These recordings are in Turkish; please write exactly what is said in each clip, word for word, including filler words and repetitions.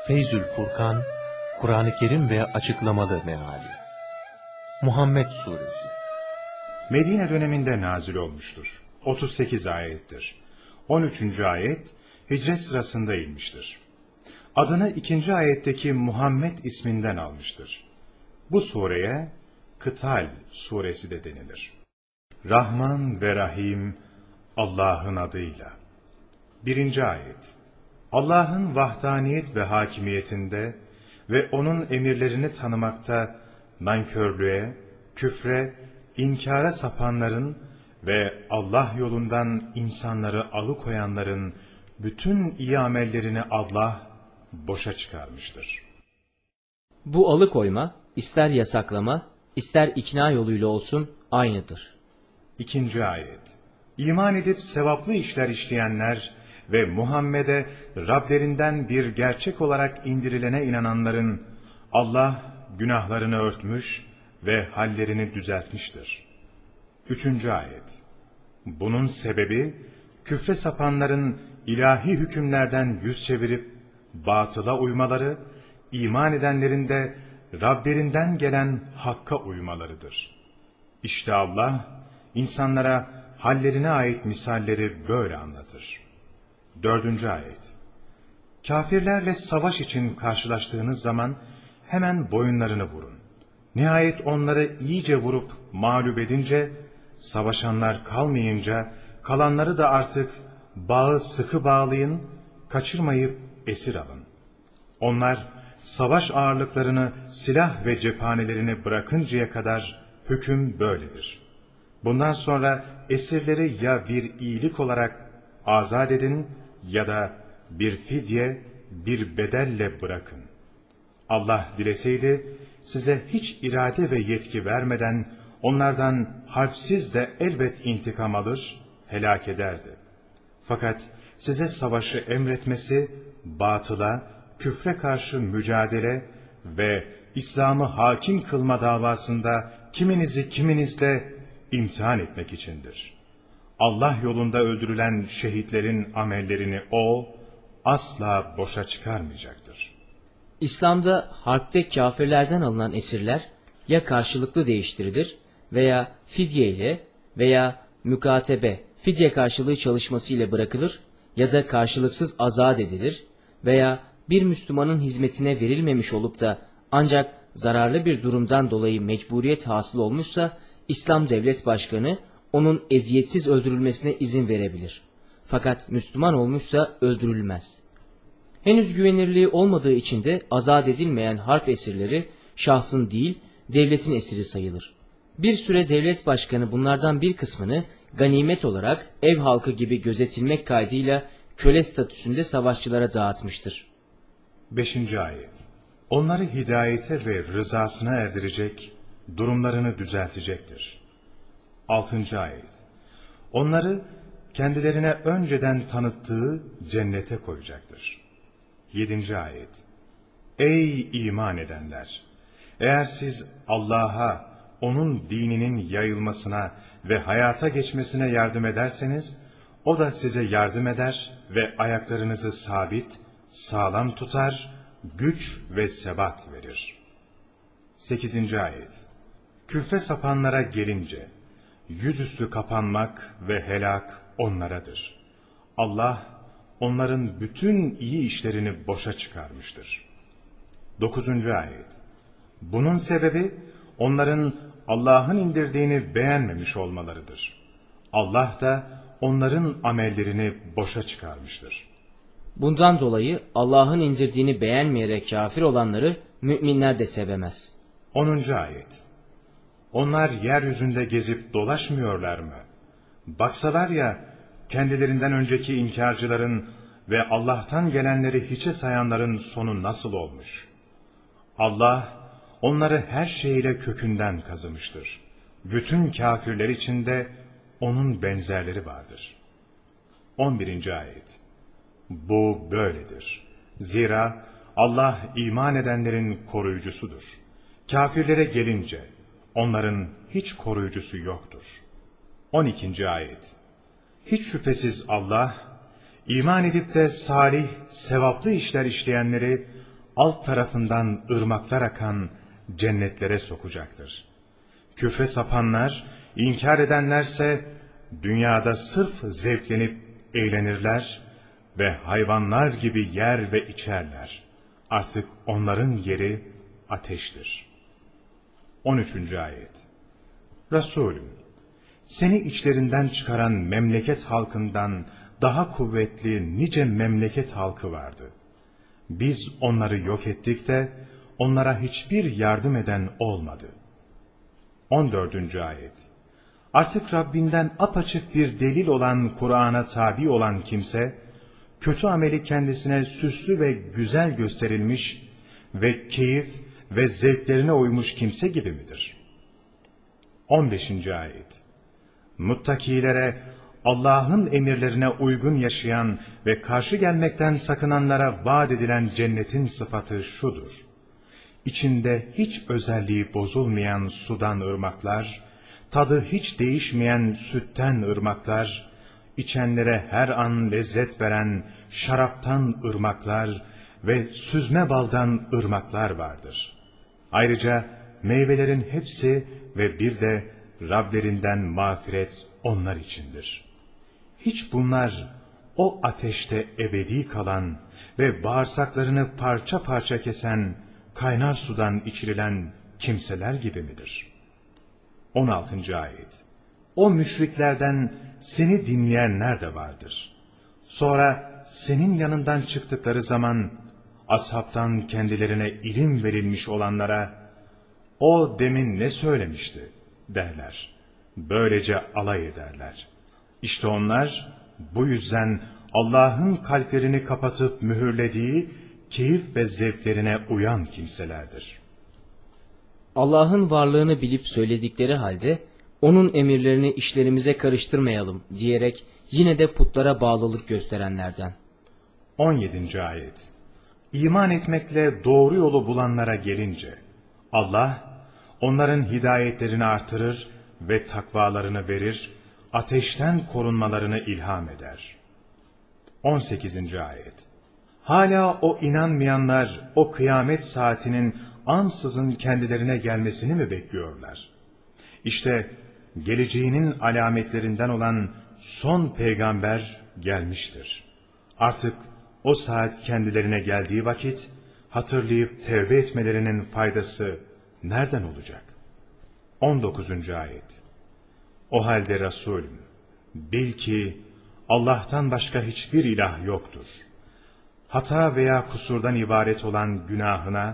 Feyzül Furkan, Kur'an-ı Kerim ve Açıklamalı Meali. Muhammed Suresi. Medine döneminde nazil olmuştur. otuz sekiz ayettir. on üçüncü ayet hicret sırasında inmiştir. Adını ikinci ayetteki Muhammed isminden almıştır. Bu sureye Kıtal suresi de denilir. Rahman ve Rahim Allah'ın adıyla. Birinci ayet. Allah'ın vahdaniyet ve hakimiyetinde ve onun emirlerini tanımakta nankörlüğe, küfre, inkara sapanların ve Allah yolundan insanları alıkoyanların bütün iyi amellerini Allah boşa çıkarmıştır. Bu alıkoyma, ister yasaklama, ister ikna yoluyla olsun aynıdır. İkinci ayet. İman edip sevaplı işler işleyenler ve Muhammed'e Rablerinden bir gerçek olarak indirilene inananların Allah günahlarını örtmüş ve hallerini düzeltmiştir. Üçüncü ayet. Bunun sebebi küfre sapanların ilahi hükümlerden yüz çevirip batıla uymaları, iman edenlerin de Rablerinden gelen hakka uymalarıdır. İşte Allah insanlara hallerine ait misalleri böyle anlatır. Dördüncü ayet. Kafirlerle savaş için karşılaştığınız zaman hemen boyunlarını vurun. Nihayet onları iyice vurup mağlup edince, savaşanlar kalmayınca kalanları da artık bağı sıkı bağlayın, kaçırmayıp esir alın. Onlar savaş ağırlıklarını, silah ve cephanelerini bırakıncaya kadar hüküm böyledir. Bundan sonra esirleri ya bir iyilik olarak azat edin ya da bir fidye, bir bedelle bırakın. Allah dileseydi size hiç irade ve yetki vermeden onlardan harpsiz de elbet intikam alır, helak ederdi. Fakat size savaşı emretmesi batıla, küfre karşı mücadele ve İslam'ı hakim kılma davasında kiminizi kiminizle imtihan etmek içindir. Allah yolunda öldürülen şehitlerin amellerini O asla boşa çıkarmayacaktır. İslam'da harpte kafirlerden alınan esirler ya karşılıklı değiştirilir veya fidye ile veya mükatebe, fidye karşılığı çalışması ile bırakılır ya da karşılıksız azat edilir veya bir Müslümanın hizmetine verilmemiş olup da ancak zararlı bir durumdan dolayı mecburiyet hasıl olmuşsa İslam Devlet Başkanı onun eziyetsiz öldürülmesine izin verebilir. Fakat Müslüman olmuşsa öldürülmez. Henüz güvenirliği olmadığı için de azat edilmeyen harp esirleri şahsın değil, devletin esiri sayılır. Bir süre devlet başkanı bunlardan bir kısmını ganimet olarak ev halkı gibi gözetilmek kaydıyla köle statüsünde savaşçılara dağıtmıştır. Beşinci ayet. Onları hidayete ve rızasına erdirecek, durumlarını düzeltecektir. Altıncı ayet. Onları kendilerine önceden tanıttığı cennete koyacaktır. Yedinci ayet. Ey iman edenler! Eğer siz Allah'a, onun dininin yayılmasına ve hayata geçmesine yardım ederseniz, o da size yardım eder ve ayaklarınızı sabit, sağlam tutar, güç ve sebat verir. Sekizinci ayet. Küfre sapanlara gelince, yüzüstü kapanmak ve helak onlaradır. Allah, onların bütün iyi işlerini boşa çıkarmıştır. Dokuzuncu ayet. Bunun sebebi, onların Allah'ın indirdiğini beğenmemiş olmalarıdır. Allah da onların amellerini boşa çıkarmıştır. Bundan dolayı Allah'ın indirdiğini beğenmeyerek kafir olanları müminler de sevemez. Onuncu ayet. Onlar yeryüzünde gezip dolaşmıyorlar mı? Baksalar ya, kendilerinden önceki inkarcıların ve Allah'tan gelenleri hiçe sayanların sonu nasıl olmuş? Allah onları her şeyle kökünden kazımıştır. Bütün kafirler içinde onun benzerleri vardır. On birinci ayet. Bu böyledir. Zira Allah iman edenlerin koruyucusudur. Kafirlere gelince onların hiç koruyucusu yoktur. On ikinci ayet. Hiç şüphesiz Allah, iman edip de salih, sevaplı işler işleyenleri alt tarafından ırmaklar akan cennetlere sokacaktır. Küfre sapanlar, inkar edenlerse dünyada sırf zevklenip eğlenirler ve hayvanlar gibi yer ve içerler. Artık onların yeri ateştir. on üçüncü ayet. Resulüm, seni içlerinden çıkaran memleket halkından daha kuvvetli nice memleket halkı vardı. Biz onları yok ettik de onlara hiçbir yardım eden olmadı. on dördüncü ayet. Artık Rabbinden apaçık bir delil olan Kur'an'a tabi olan kimse, kötü ameli kendisine süslü ve güzel gösterilmiş ve keyif ve zevklerine uymuş kimse gibi midir? on beşinci ayet. Muttakilere, Allah'ın emirlerine uygun yaşayan ve karşı gelmekten sakınanlara vaat edilen cennetin sıfatı şudur: İçinde hiç özelliği bozulmayan sudan ırmaklar, tadı hiç değişmeyen sütten ırmaklar, içenlere her an lezzet veren şaraptan ırmaklar ve süzme baldan ırmaklar vardır. Ayrıca meyvelerin hepsi ve bir de Rablerinden mağfiret onlar içindir. Hiç bunlar o ateşte ebedi kalan ve bağırsaklarını parça parça kesen kaynar sudan içirilen kimseler gibi midir? on altıncı ayet. O müşriklerden seni dinleyenler de vardır. Sonra senin yanından çıktıkları zaman ashabtan kendilerine ilim verilmiş olanlara o demin ne söylemişti derler. Böylece alay ederler. İşte onlar bu yüzden Allah'ın kalplerini kapatıp mühürlediği keyif ve zevklerine uyan kimselerdir. Allah'ın varlığını bilip söyledikleri halde onun emirlerini işlerimize karıştırmayalım diyerek yine de putlara bağlılık gösterenlerden. on yedinci ayet. İman etmekle doğru yolu bulanlara gelince Allah onların hidayetlerini artırır ve takvalarını verir, ateşten korunmalarını ilham eder. on sekizinci ayet. Hala o inanmayanlar o kıyamet saatinin ansızın kendilerine gelmesini mi bekliyorlar? İşte geleceğinin alametlerinden olan son peygamber gelmiştir. Artık o saat kendilerine geldiği vakit hatırlayıp tevbe etmelerinin faydası nereden olacak? on dokuzuncu ayet. O halde Resulüm, bil ki Allah'tan başka hiçbir ilah yoktur. Hata veya kusurdan ibaret olan günahına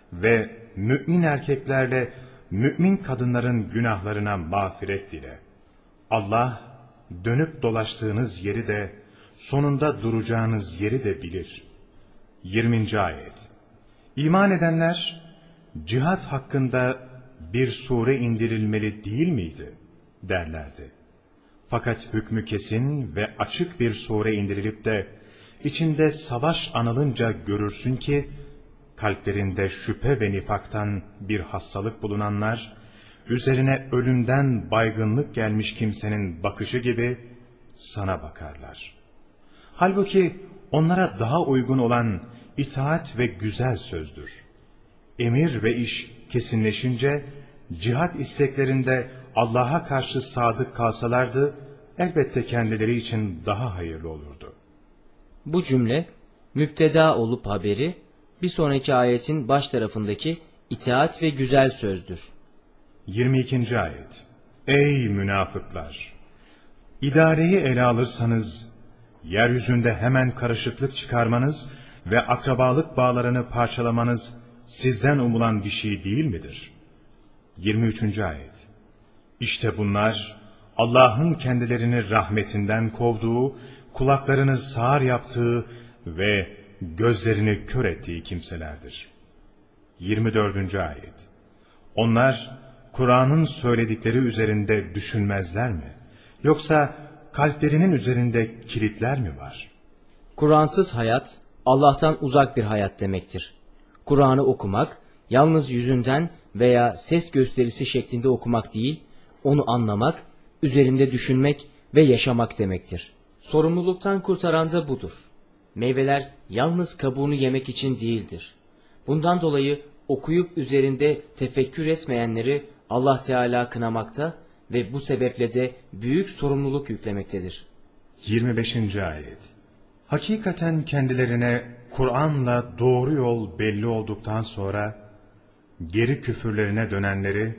ve mümin erkeklerle mümin kadınların günahlarına mağfiret dile. Allah dönüp dolaştığınız yeri de sonunda duracağınız yeri de bilir. yirminci ayet. İman edenler cihat hakkında bir sure indirilmeli değil miydi derlerdi. Fakat hükmü kesin ve açık bir sure indirilip de içinde savaş anılınca görürsün ki kalplerinde şüphe ve nifaktan bir hastalık bulunanlar, üzerine ölümden baygınlık gelmiş kimsenin bakışı gibi sana bakarlar. Halbuki onlara daha uygun olan itaat ve güzel sözdür. Emir ve iş kesinleşince cihat isteklerinde Allah'a karşı sadık kalsalardı elbette kendileri için daha hayırlı olurdu. Bu cümle müpteda olup haberi bir sonraki ayetin baş tarafındaki itaat ve güzel sözdür. yirmi ikinci ayet. Ey münafıklar! İdareyi ele alırsanız, yeryüzünde hemen karışıklık çıkarmanız ve akrabalık bağlarını parçalamanız sizden umulan bir şey değil midir? yirmi üçüncü ayet. İşte bunlar Allah'ın kendilerini rahmetinden kovduğu, kulaklarını sağır yaptığı ve gözlerini kör ettiği kimselerdir. yirmi dördüncü ayet. Onlar Kur'an'ın söyledikleri üzerinde düşünmezler mi? Yoksa kalplerinin üzerinde kilitler mi var? Kur'ansız hayat, Allah'tan uzak bir hayat demektir. Kur'an'ı okumak, yalnız yüzünden veya ses gösterisi şeklinde okumak değil, onu anlamak, üzerinde düşünmek ve yaşamak demektir. Sorumluluktan kurtaran da budur. Meyveler yalnız kabuğunu yemek için değildir. Bundan dolayı okuyup üzerinde tefekkür etmeyenleri Allah Teala kınamakta ve bu sebeple de büyük sorumluluk yüklemektedir. yirmi beşinci ayet. Hakikaten kendilerine Kur'an'la doğru yol belli olduktan sonra geri küfürlerine dönenleri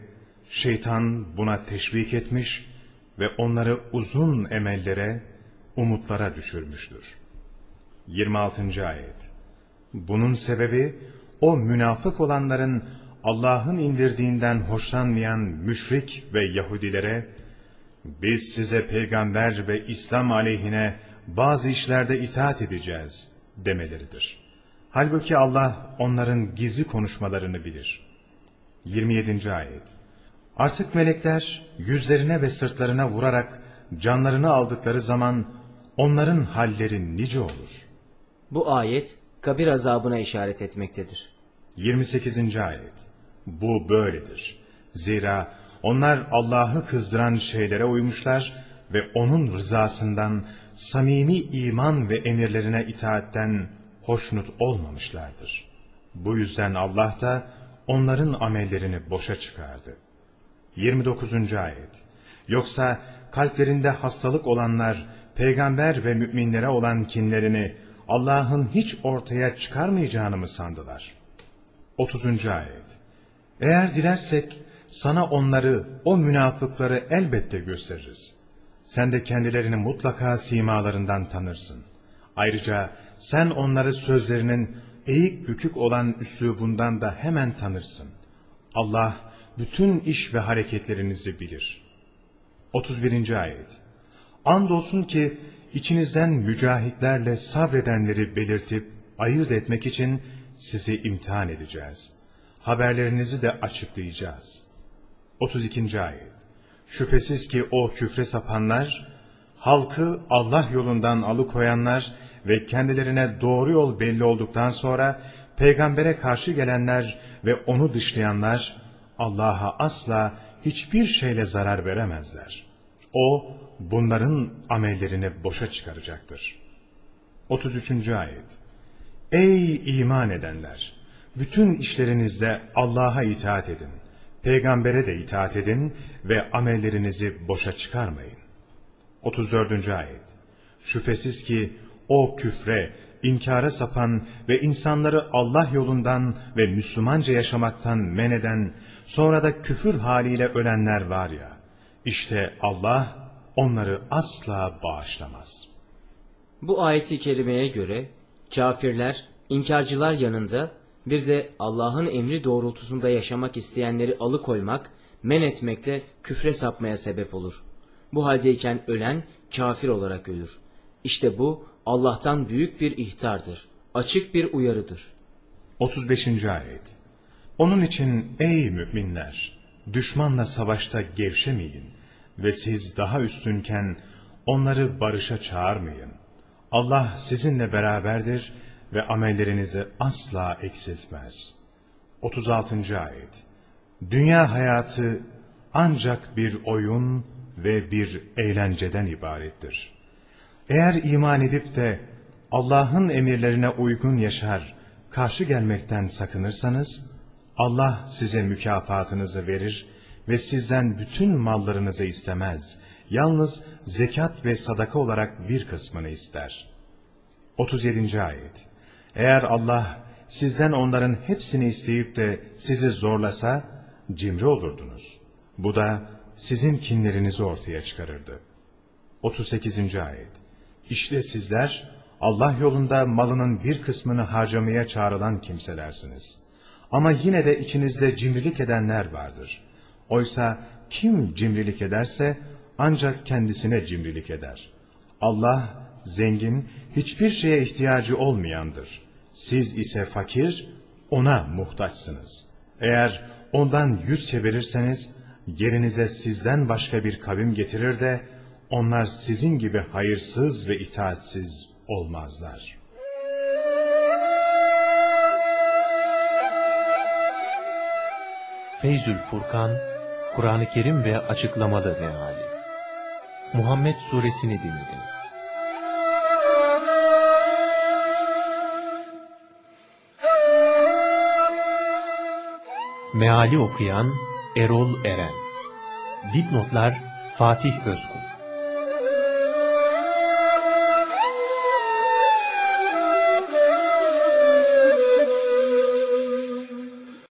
şeytan buna teşvik etmiş ve onları uzun emellere, umutlara düşürmüştür. yirmi altıncı ayet. Bunun sebebi o münafık olanların Allah'ın indirdiğinden hoşlanmayan müşrik ve Yahudilere biz size peygamber ve İslam aleyhine bazı işlerde itaat edeceğiz demeleridir. Halbuki Allah onların gizli konuşmalarını bilir. yirmi yedinci ayet. Artık melekler yüzlerine ve sırtlarına vurarak canlarını aldıkları zaman onların halleri nice olur. Bu ayet kabir azabına işaret etmektedir. yirmi sekizinci ayet. Bu böyledir. Zira onlar Allah'ı kızdıran şeylere uymuşlar ve onun rızasından, samimi iman ve emirlerine itaatten hoşnut olmamışlardır. Bu yüzden Allah da onların amellerini boşa çıkardı. yirmi dokuzuncu ayet. Yoksa kalplerinde hastalık olanlar, peygamber ve müminlere olan kinlerini Allah'ın hiç ortaya çıkarmayacağını mı sandılar? otuzuncu ayet. Eğer dilersek sana onları, o münafıkları elbette gösteririz. Sen de kendilerini mutlaka simalarından tanırsın. Ayrıca sen onları sözlerinin eğik bükük olan üslubundan da hemen tanırsın. Allah bütün iş ve hareketlerinizi bilir. otuz birinci ayet. Andolsun ki içinizden mücahitlerle sabredenleri belirtip ayırt etmek için sizi imtihan edeceğiz. Haberlerinizi de açıklayacağız. otuz ikinci ayet. Şüphesiz ki o küfre sapanlar, halkı Allah yolundan alıkoyanlar ve kendilerine doğru yol belli olduktan sonra peygambere karşı gelenler ve onu dışlayanlar Allah'a asla hiçbir şeyle zarar veremezler. O bunların amellerini boşa çıkaracaktır. otuz üçüncü ayet. Ey iman edenler! Bütün işlerinizde Allah'a itaat edin, peygambere de itaat edin ve amellerinizi boşa çıkarmayın. otuz dördüncü ayet. Şüphesiz ki o küfre, inkara sapan ve insanları Allah yolundan ve Müslümanca yaşamaktan men eden, sonra da küfür haliyle ölenler var ya, işte Allah onları asla bağışlamaz. Bu ayeti kerimeye göre kafirler, inkarcılar yanında bir de Allah'ın emri doğrultusunda yaşamak isteyenleri alıkoymak, men etmekte küfre sapmaya sebep olur. Bu haldeyken ölen kafir olarak ölür. İşte bu Allah'tan büyük bir ihtardır, açık bir uyarıdır. otuz beşinci ayet. Onun için ey müminler, düşmanla savaşta gevşemeyin ve siz daha üstünken onları barışa çağırmayın. Allah sizinle beraberdir ve amellerinizi asla eksiltmez. otuz altıncı ayet. Dünya hayatı ancak bir oyun ve bir eğlenceden ibarettir. Eğer iman edip de Allah'ın emirlerine uygun yaşar, karşı gelmekten sakınırsanız, Allah size mükafatınızı verir ve sizden bütün mallarınızı istemez. Yalnız zekat ve sadaka olarak bir kısmını ister. otuz yedinci ayet. Eğer Allah sizden onların hepsini isteyip de sizi zorlasa, cimri olurdunuz. Bu da sizin kinlerinizi ortaya çıkarırdı. otuz sekizinci ayet. İşte sizler Allah yolunda malının bir kısmını harcamaya çağrılan kimselersiniz. Ama yine de içinizde cimrilik edenler vardır. Oysa kim cimrilik ederse ancak kendisine cimrilik eder. Allah zengin, hiçbir şeye ihtiyacı olmayandır. Siz ise fakir, ona muhtaçsınız. Eğer ondan yüz çevirirseniz, yerinize sizden başka bir kavim getirir de, onlar sizin gibi hayırsız ve itaatsiz olmazlar. Feyzül Furkan, Kur'an-ı Kerim ve açıklamalı meali. Muhammed Suresini dinlediniz. Meali okuyan Erol Eren. Dipnotlar Fatih Özkul.